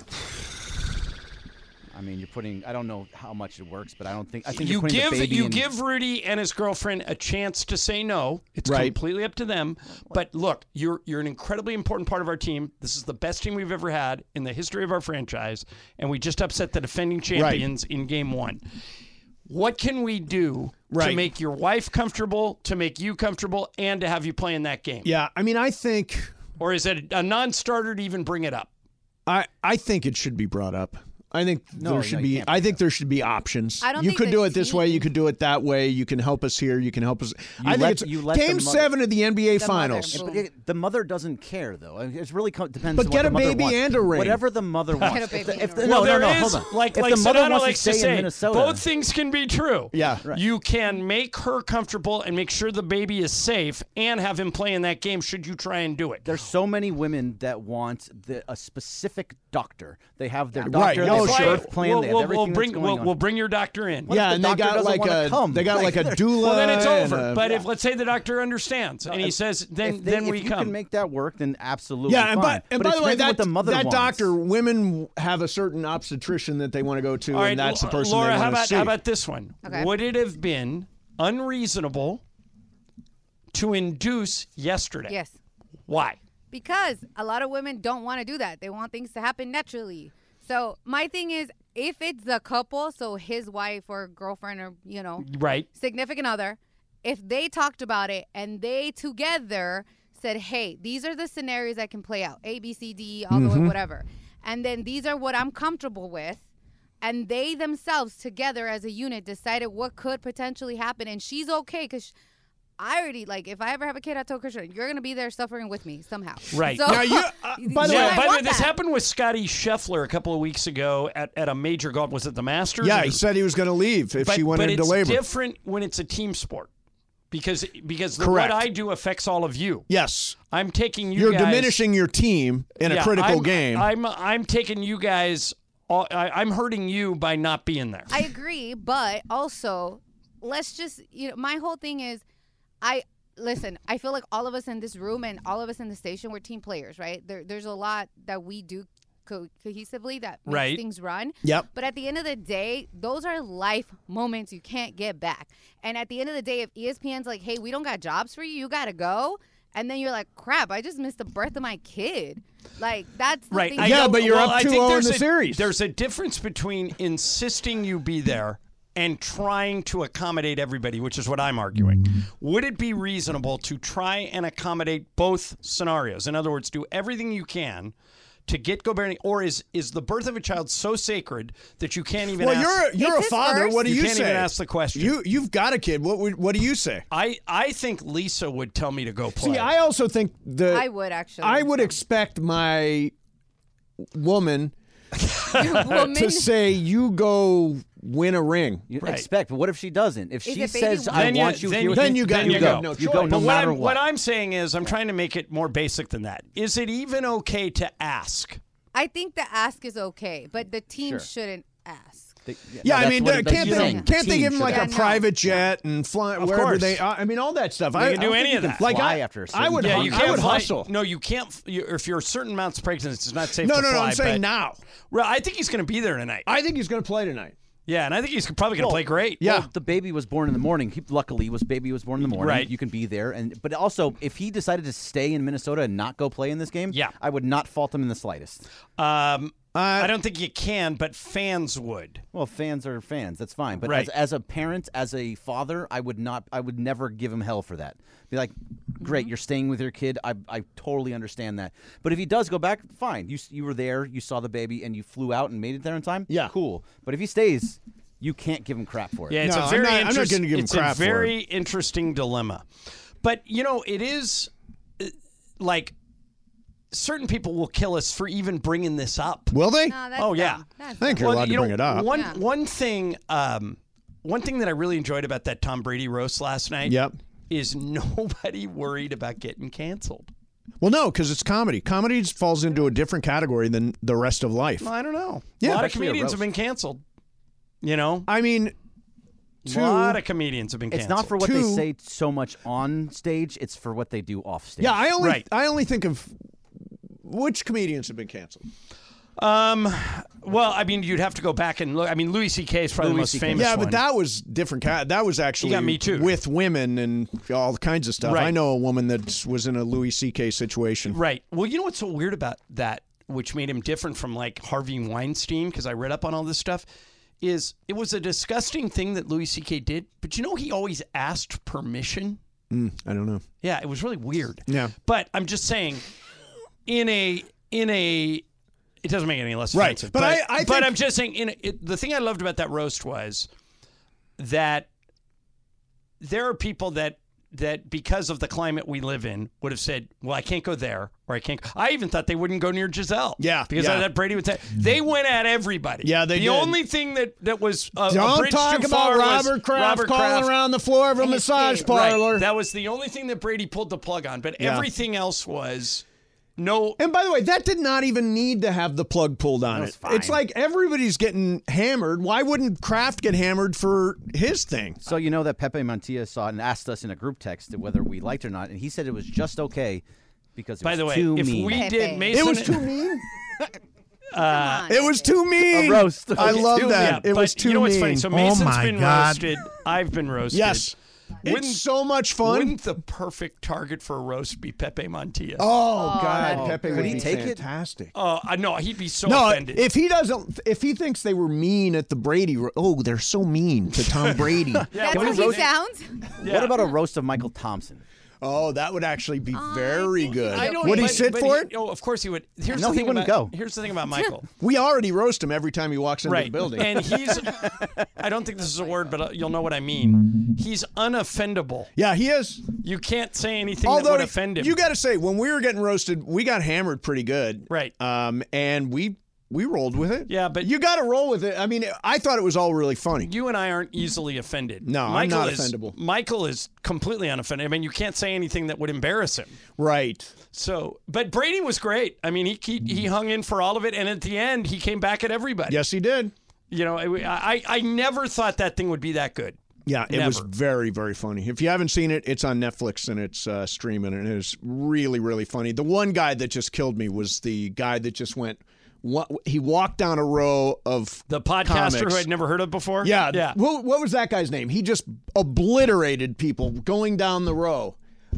I mean, you're putting. I don't know how much it works, but I think you you're putting the baby in. give Rudy and his girlfriend a chance to say no. It's Right. completely up to them. But look, you're an incredibly important part of our team. This is the best team we've ever had in the history of our franchise, and we just upset the defending champions in Game 1. What can we do to make your wife comfortable, to make you comfortable, and to have you play in that game? Yeah, I mean, I think... Or is it a non-starter to even bring it up? I think it should be brought up. I think there should be. I think there should be options. I don't you think could the do it this way. You could do it that way. You can help us here. You can help us. I think it's Game 7 of the NBA Finals. The mother doesn't care though. It really depends. But on get what a the mother baby wants. and a ring. Whatever the mother wants. No, hold on. Like if the mother Sedano wants likes to to stay in say, Minnesota, both things can be true. Yeah. Right. You can make her comfortable and make sure the baby is safe and have him play in that game should you try and do it. There's so many women that want a specific doctor. They have their doctor, Right. they have a birth plan, they have everything that's going on. We'll bring your doctor in. Yeah, and they got like a doula. Well, then it's and over. But if let's say the doctor understands and he says, then we if you come. can make that work, then absolutely. Yeah, and fine. by But the way, it's what the mother that wants. doctor, women have a certain obstetrician that they want to go to, All right, and that's the person Laura, they want to see. how about this one? Okay. Would it have been unreasonable to induce yesterday? Yes. Why? Because a lot of women don't want to do that. They want things to happen naturally. So my thing is, if it's the couple, so his wife or girlfriend or, Right. significant other, if they talked about it and they together said, hey, these are the scenarios that can play out, A, B, C, D, all the way, whatever. And then these are what I'm comfortable with. And they themselves together as a unit decided what could potentially happen. And she's okay because I already, if I ever have a kid, I told Christian, you're going to be there suffering with me somehow. Right. So, Now, by the way, this happened with Scotty Scheffler a couple of weeks ago at a major golf. Was it the Masters? Yeah, he said he was going to leave if she went into labor. But it's different when it's a team sport. Because Correct. what I do affects all of you. Yes. I'm taking you You're guys. diminishing your team in a critical game. I'm taking you guys. I'm hurting you by not being there. I agree, but also let's just my whole thing is I feel like all of us in this room and all of us in the station, we're team players, right? There's a lot that we do cohesively that makes things run. Yep. But at the end of the day, those are life moments you can't get back. And at the end of the day, if ESPN's like, hey, we don't got jobs for you, you got to go. And then you're like, crap, I just missed the birth of my kid. That's the thing. But you're up 2-0 in the series. There's a difference between insisting you be there and trying to accommodate everybody, which is what I'm arguing. Would it be reasonable to try and accommodate both scenarios? In other words, do everything you can to get Gobert, or is the birth of a child so sacred that you can't even ask? Well, you're a father. First. What do you say? You can't even ask the question. You've got a kid. What do you say? I think Lisa would tell me to go play. See, I also think I would actually. I would expect my woman to say, you go win a ring. You expect, but what if she doesn't? If she says, I want you here with then me, you go. You go no matter what. What I'm saying is, I'm trying to make it more basic than that. Is it even okay to ask? I think the ask is okay, but the team shouldn't ask. I mean, can't they give him like a private jet and fly wherever they are? I mean, all that stuff. They can do any of that. Like I would hustle. No, you can't. If you're a certain amount of pregnant, it's not safe no, to fly. No, I'm saying now. Well, I think he's going to be there tonight. I think he's going to play tonight. Yeah, and I think he's probably going to play great. Yeah, the baby was born in the morning. Luckily, baby was born in the morning. Right. You can be there, but also if he decided to stay in Minnesota and not go play in this game, I would not fault him in the slightest. I don't think you can, but fans would. Well, fans are fans. That's fine. But as a parent, as a father, I would never give him hell for that. Be like, great, you're staying with your kid. I totally understand that. But if he does go back, fine. You were there, you saw the baby, and you flew out and made it there in time. Yeah, cool. But if he stays, you can't give him crap for it. Yeah, it's a very I'm not going to give him crap for it. It's a very interesting dilemma. But it is like. Certain people will kill us for even bringing this up. Will they? No, that's yeah. I think you're allowed to bring it up. One thing that I really enjoyed about that Tom Brady roast last night is nobody worried about getting canceled. Well, no, because it's comedy. Comedy falls into a different category than the rest of life. Well, I don't know. Yeah, a lot of comedians have been canceled. I mean, a lot of comedians have been canceled. It's not for what they say so much on stage; it's for what they do off stage. Yeah, I only think of. Which comedians have been canceled? Well, I mean, you'd have to go back and look. I mean, Louis C.K. is probably the most famous one. Yeah, but that was different. That was actually Me Too. With women and all kinds of stuff. Right. I know a woman that was in a Louis C.K. situation. Right. Well, you know what's so weird about that, which made him different from like Harvey Weinstein, because I read up on all this stuff, is it was a disgusting thing that Louis C.K. did, but he always asked permission. I don't know. Yeah, it was really weird. Yeah. But I'm just saying, in a It doesn't make it any less Right. offensive. But I think, I'm just saying, the thing I loved about that roast was that there are people that because of the climate we live in would have said, well, I can't go there, or I can't. I even thought they wouldn't go near Giselle. Yeah. Because I thought Brady would say, they went at everybody. Yeah, they did. The only thing that was a don't bridge talk too about far Robert Kraft calling around the floor of a massage parlor. Right. That was the only thing that Brady pulled the plug on, but everything else was no. And by the way, that did not even need to have the plug pulled on it. Fine. It's like everybody's getting hammered. Why wouldn't Kraft get hammered for his thing? So you know that Pepe Montilla saw it and asked us in a group text whether we liked it or not, and he said it was just okay because it was too mean. If we did Mason, it was too mean. It was too mean. A roast. I love that. Yeah, it was too you know what's mean. funny? So Mason's been roasted. I've been roasted. Yes. It's so much fun. Wouldn't the perfect target for a roast be Pepe Montilla? Oh, God, Pepe would be take fantastic. No, he'd be so offended. If he thinks they were mean at the Brady, they're so mean to Tom Brady. That's how he sounds. What about a roast of Michael Thompson? Oh, that would actually be very good. I don't- Would he but- sit but for it? Oh, of course he would. Here's No, the he thing wouldn't about, go. Here's the thing about Michael. We already roast him every time he walks into the building. And he's, I don't think this is a word, but you'll know what I mean. He's unoffendable. Yeah, he is. You can't say anything that would offend him. You got to say, when we were getting roasted, we got hammered pretty good. Right. And we rolled with it. Yeah, but you got to roll with it. I mean, I thought it was all really funny. You and I aren't easily offended. No, I'm not offendable. Michael is completely unoffended. I mean, you can't say anything that would embarrass him. Right. So, but Brady was great. I mean, he hung in for all of it, and at the end, he came back at everybody. Yes, he did. You know, I never thought that thing would be that good. Yeah, it was very, very funny. If you haven't seen it, it's on Netflix and it's streaming, and it was really, really funny. The one guy that just killed me was the guy that just went. He walked down a row of the podcaster comics. who I'd never heard of before. Yeah. What was that guy's name? He just obliterated people going down the row.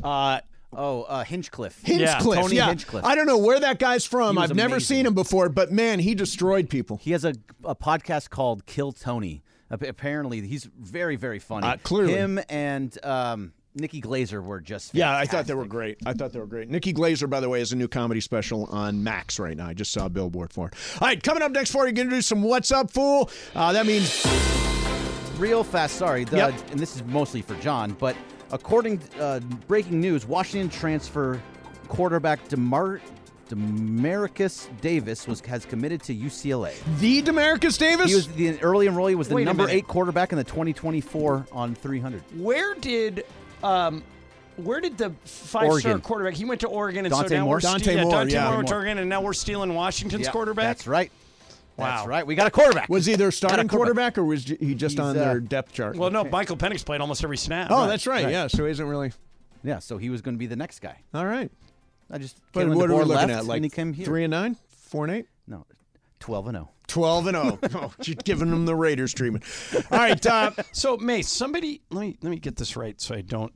Hinchcliffe. Hinchcliffe. Tony Hinchcliffe. I don't know where that guy's from. He was I've never amazing. seen him before, but man, he destroyed people. He has a podcast called Kill Tony. Apparently, he's very, very funny. Clearly. Him and Nikki Glazer were just fantastic. Yeah, I thought they were great. Nikki Glazer, by the way, has a new comedy special on Max right now. I just saw a billboard for it. All right, coming up next for you, going to do some What's Up, Fool. That means... Real fast, sorry. And this is mostly for John, but according to breaking news, Washington transfer quarterback Demarcus Davis has committed to UCLA. The Demarcus Davis? He was the early enrollee, was the Wait a number minute. 8 quarterback in the 2024 on 300. Where did the five-star Oregon. quarterback? He went to Oregon, and Dante so now Moore? we're Dante Moore Moore, went to Moore. Oregon, and now we're stealing Washington's Yep, quarterback. That's right. Wow. That's right. We got a quarterback. Was he their starting quarterback, or was he just on their depth chart? Well, no, Michael Penix played almost every snap. Oh, that's right. Yeah, so he isn't really... Yeah, so he was going to be the next guy. All right. I just But came on what the are we board looking left, at? Like and he came here. 3-9? 4-8? No, 12-0. 12-0. Oh, you're giving them the Raiders treatment. All right. So, Mace, somebody, let me get this right so I don't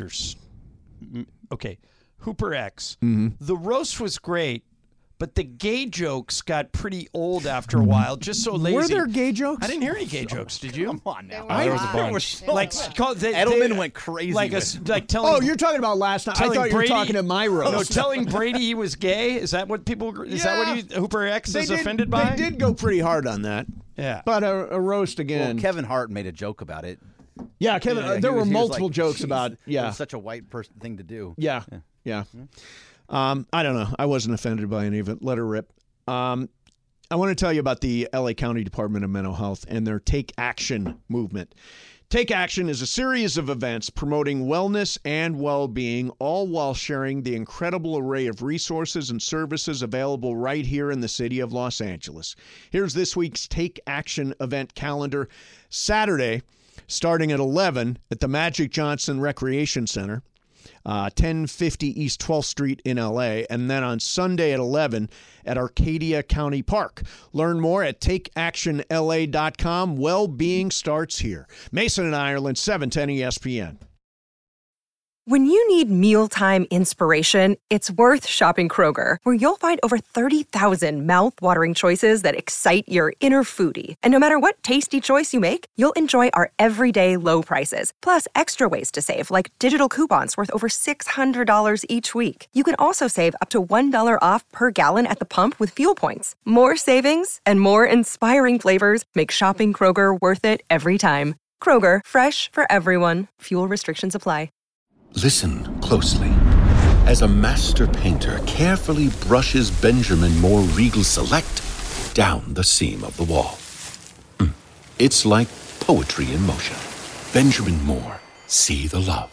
Okay, Hooper X. Mm-hmm. The roast was great, but the gay jokes got pretty old after a while. Just so lazy. Were there gay jokes? I didn't hear any gay jokes. Did you? Come on now. There was a bunch. Edelman went crazy. Like telling. Oh, you're talking about last night. I thought you were talking at my roast. No, telling Brady he was gay. Is that what people? Is that what Hooper X is offended by? They did go pretty hard on that. Yeah. But a roast again. Well, Kevin Hart made a joke about it. Yeah, Kevin. Yeah, there he were was multiple like, jokes "Jeez, about. Yeah. it was such a white person thing to do. Yeah. I don't know. I wasn't offended by any of it. Let her rip. I want to tell you about the LA County Department of Mental Health and their Take Action movement. Take Action is a series of events promoting wellness and well-being, all while sharing the incredible array of resources and services available right here in the city of Los Angeles. Here's this week's Take Action event calendar. Saturday, starting at 11 at the Magic Johnson Recreation Center. 1050 East 12th Street in LA, and then on Sunday at 11 at Arcadia County Park. Learn more at takeactionla.com. Well-being starts here. Mason and Ireland, 710 ESPN. When you need mealtime inspiration, it's worth shopping Kroger, where you'll find over 30,000 mouth-watering choices that excite your inner foodie. And no matter what tasty choice you make, you'll enjoy our everyday low prices, plus extra ways to save, like digital coupons worth over $600 each week. You can also save up to $1 off per gallon at the pump with fuel points. More savings and more inspiring flavors make shopping Kroger worth it every time. Kroger, fresh for everyone. Fuel restrictions apply. Listen closely. As a master painter carefully brushes Benjamin Moore Regal Select down the seam of the wall. It's like poetry in motion. Benjamin Moore, see the love.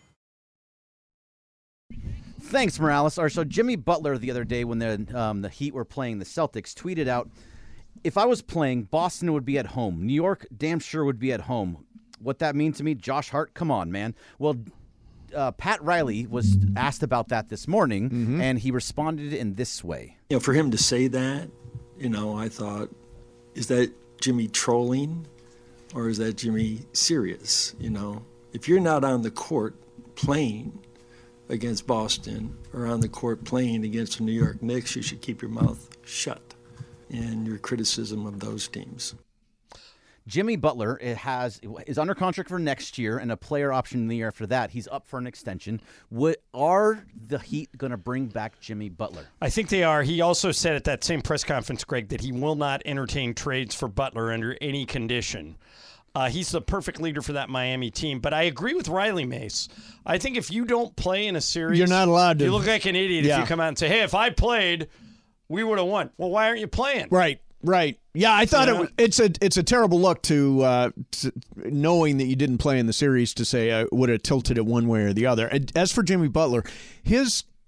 Thanks, Morales. So Jimmy Butler the other day when the Heat were playing the Celtics tweeted out, if I was playing, Boston would be at home. New York damn sure would be at home. What that means to me, Josh Hart, come on, man. Well, Pat Riley was asked about that this morning, and he responded in this way. For him to say that, I thought, is that Jimmy trolling or is that Jimmy serious? If you're not on the court playing against Boston or on the court playing against the New York Knicks, you should keep your mouth shut in your criticism of those teams. Jimmy Butler is under contract for next year and a player option in the year after that. He's up for an extension. Are the Heat going to bring back Jimmy Butler? I think they are. He also said at that same press conference, Greg, that he will not entertain trades for Butler under any condition. He's the perfect leader for that Miami team. But I agree with Riley Mace. I think if you don't play in a series, you're not allowed to. You look like an idiot if you come out and say, hey, if I played, we would have won. Well, why aren't you playing? Right. Yeah, I thought it's a terrible look to knowing that you didn't play in the series to say I would have tilted it one way or the other. As for Jimmy Butler, he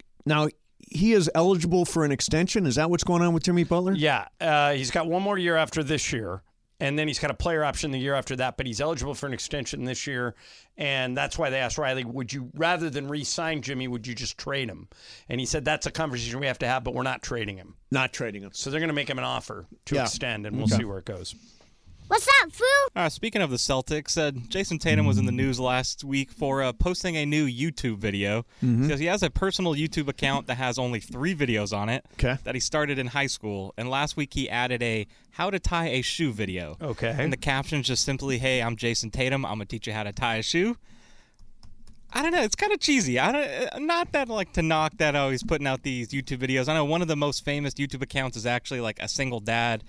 is eligible for an extension. Is that what's going on with Jimmy Butler? Yeah, he's got one more year after this year. And then he's got a player option the year after that, but he's eligible for an extension this year. And that's why they asked Riley, would you, rather than re-sign Jimmy, would you just trade him? And he said, that's a conversation we have to have, but we're not trading him. Not trading him. So they're going to make him an offer to extend, and we'll see where it goes. What's up, Foo? Speaking of the Celtics, Jason Tatum was in the news last week for posting a new YouTube video. Because he has a personal YouTube account that has only 3 videos on it that he started in high school. And last week he added a how to tie a shoe video. Okay. And the caption's just simply, hey, I'm Jason Tatum. I'm going to teach you how to tie a shoe. I don't know. It's kind of cheesy. Not that to knock that he's putting out these YouTube videos. I know one of the most famous YouTube accounts is actually like a single dad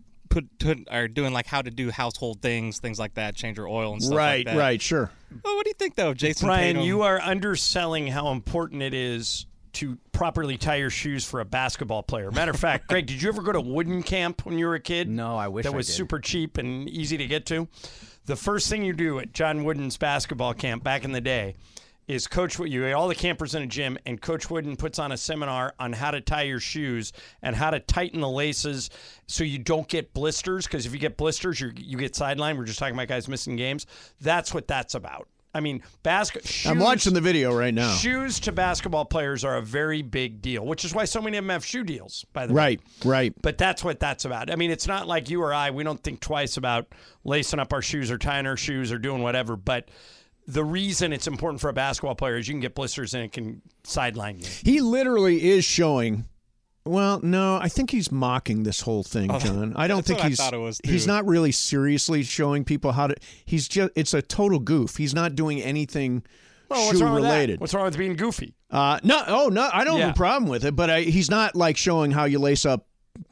are doing like how to do household things like that, change your oil and stuff like that. Right, sure. Well, what do you think, though, Jason Brian, Tatum? you are underselling how important it is to properly tie your shoes for a basketball player. Matter of fact, Greg, did you ever go to wooden camp when you were a kid? No, I wish I did. That was super cheap and easy to get to. The first thing you do at John Wooden's basketball camp back in the day is all the campers in a gym, and Coach Wooden puts on a seminar on how to tie your shoes and how to tighten the laces so you don't get blisters, because if you get blisters, you get sidelined. We're just talking about guys missing games. That's what that's about. I mean, shoes, I'm watching the video right now. Shoes to basketball players are a very big deal, which is why so many of them have shoe deals, by the way. Right. But that's what that's about. I mean, it's not like you or I, we don't think twice about lacing up our shoes or tying our shoes or doing whatever, but the reason it's important for a basketball player is you can get blisters and it can sideline you. He literally is showing. Well, no, I think he's mocking this whole thing, John. I don't think he's not really seriously showing people how to. It's a total goof. He's not doing anything shoe related. What's wrong with being goofy? No, I don't have a problem with it, but he's not like showing how you lace up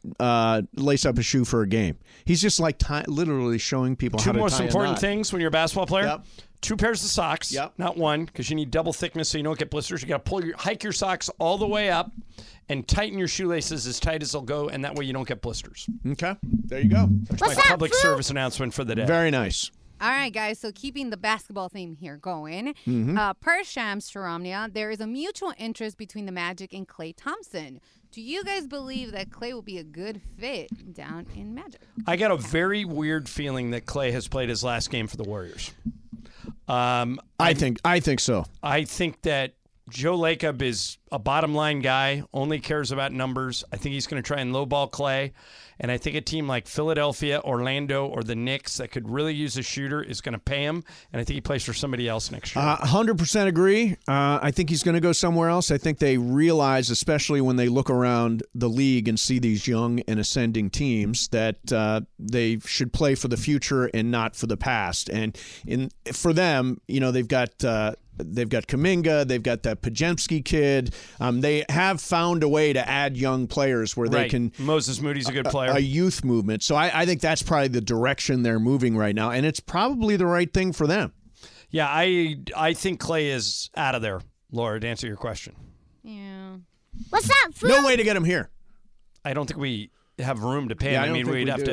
a shoe for a game. He's just like literally showing people how to tie a knot. 2 most important things when you're a basketball player. Yep. 2 pairs of socks, not one, because you need double thickness so you don't get blisters. You got to hike your socks all the way up and tighten your shoelaces as tight as they'll go, and that way you don't get blisters. Okay, there you go. That's my public service announcement for the day. Very nice. All right, guys, so keeping the basketball theme here going, per Shams Charania, there is a mutual interest between the Magic and Klay Thompson. Do you guys believe that Klay will be a good fit down in Magic? I got a very weird feeling that Klay has played his last game for the Warriors. I think so. I think that Joe Lacob is a bottom line guy, only cares about numbers. I think he's going to try and lowball Clay. And I think a team like Philadelphia, Orlando, or the Knicks that could really use a shooter is going to pay him. And I think he plays for somebody else next year. 100% agree. I think he's going to go somewhere else. I think they realize, especially when they look around the league and see these young and ascending teams, that they should play for the future and not for the past. And for them, they've got Kuminga, they've got that Pajemski kid. They have found a way to add young players where they can. Moses Moody's a good player. A youth movement. So I think that's probably the direction they're moving right now, and it's probably the right thing for them. Yeah, I think Clay is out of there, Laura, to answer your question. Yeah. What's up, fool? No way to get him here. I don't think we have room to pay him. I don't think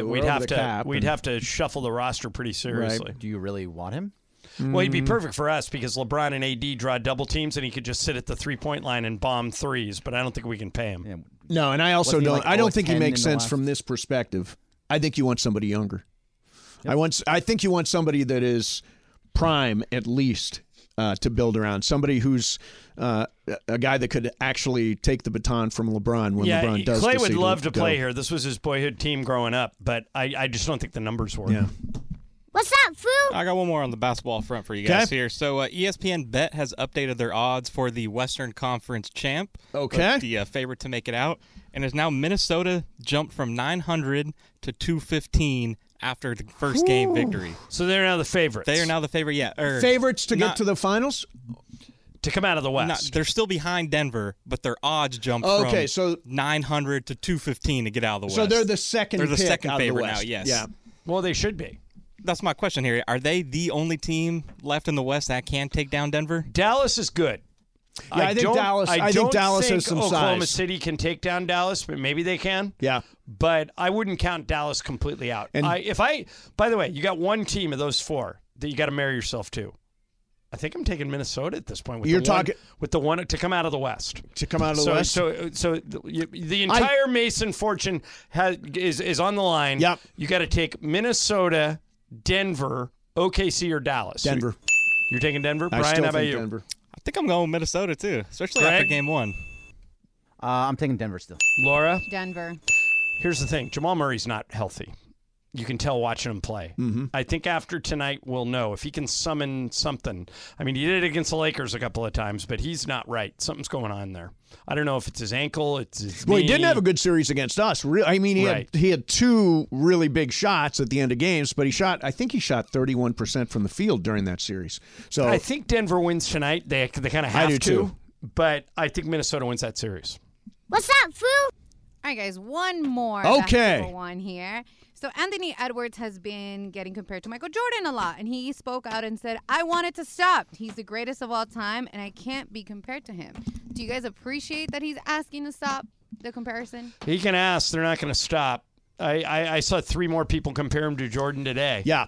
we'd have to shuffle the roster pretty seriously. Right. Do you really want him? Well, he'd be perfect for us because LeBron and AD draw double teams, and he could just sit at the 3-point line and bomb threes. But I don't think we can pay him. Yeah. No, and I also don't. I don't think he makes sense last... from this perspective. I think you want somebody younger. Yep. I think you want somebody that is prime at least to build around. Somebody who's a guy that could actually take the baton from LeBron when LeBron does. Clay would love to play here. This was his boyhood team growing up, but I just don't think the numbers work. Yeah. What's up, fool? I got one more on the basketball front for you guys here. So ESPN Bet has updated their odds for the Western Conference champ. Okay. The favorite to make it out. And is now Minnesota jumped from 900 to 215 after the first game victory. So they're now the favorites. They are now the favorite, yeah. Favorites to get to the finals? To come out of the West. They're still behind Denver, but their odds jumped from 900 to 215 to get out of the West. So they're the second They're the pick second out of the favorite West. now, yes. Yeah. Well, they should be. That's my question here. Are they the only team left in the West that can take down Denver? Dallas is good. Yeah, I think Dallas has some size. Oklahoma City can take down Dallas, but maybe they can. Yeah. But I wouldn't count Dallas completely out. And by the way, you got one team of those four that you got to marry yourself to. I think I'm taking Minnesota at this point. With the one to come out of the West. To come out of the West. So the entire Mason fortune is on the line. Yep. You got to take Minnesota, Denver, OKC, or Dallas. Denver. You're taking Denver? I Brian, still how about think you? Denver. I think I'm going with Minnesota, too, especially Greg? after game one. I'm taking Denver still. Laura? Denver. Here's the thing. Jamal Murray's not healthy. You can tell watching him play. Mm-hmm. I think after tonight we'll know if he can summon something. I mean, he did it against the Lakers a couple of times, but he's not right. Something's going on there. I don't know if it's his ankle, it's his knee. He didn't have a good series against us. I mean, he had two really big shots at the end of games, but I think he shot 31% from the field during that series. So I think Denver wins tonight. They kind of have to. Too. But I think Minnesota wins that series. What's up, fool? All right, guys, one more basketball one here. So Anthony Edwards has been getting compared to Michael Jordan a lot, and he spoke out and said, I want it to stop. He's the greatest of all time, and I can't be compared to him. Do you guys appreciate that he's asking to stop the comparison? He can ask. They're not going to stop. I saw 3 more people compare him to Jordan today. Yeah.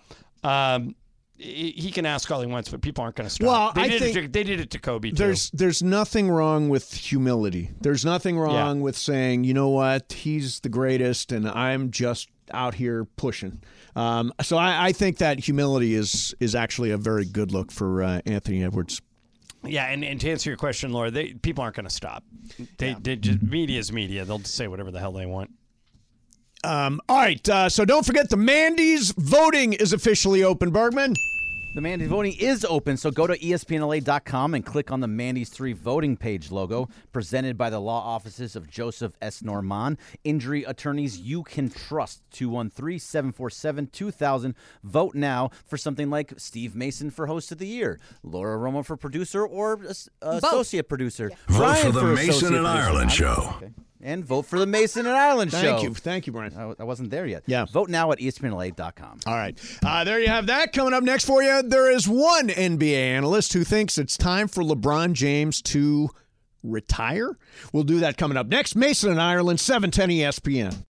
He can ask all he wants, but people aren't going to stop. Well, they did it to Kobe, too. There's nothing wrong with humility. There's nothing wrong with saying, you know what, he's the greatest, and I'm just out here pushing. So I think that humility is actually a very good look for Anthony Edwards. Yeah, and to answer your question, Laura, people aren't going to stop. Media is media. They'll just say whatever the hell they want. All right, so don't forget the Mandy's voting is officially open, Bergman. The Mandy's voting is open, so go to ESPNLA.com and click on the Mandy's 3 voting page logo, presented by the law offices of Joseph S. Norman. Injury attorneys you can trust. 213-747-2000. Vote now for something like Steve Mason for Host of the Year, Laura Romo for Producer or Associate Producer. Yeah. Vote Brian for the Mason and Ireland Show. Okay. And vote for the Mason and Ireland Show. Thank you, Brian. I wasn't there yet. Yeah. Vote now at ESPNLA.com. All right. There you have that. Coming up next for you, there is one NBA analyst who thinks it's time for LeBron James to retire. We'll do that coming up next. Mason and Ireland, 710 ESPN.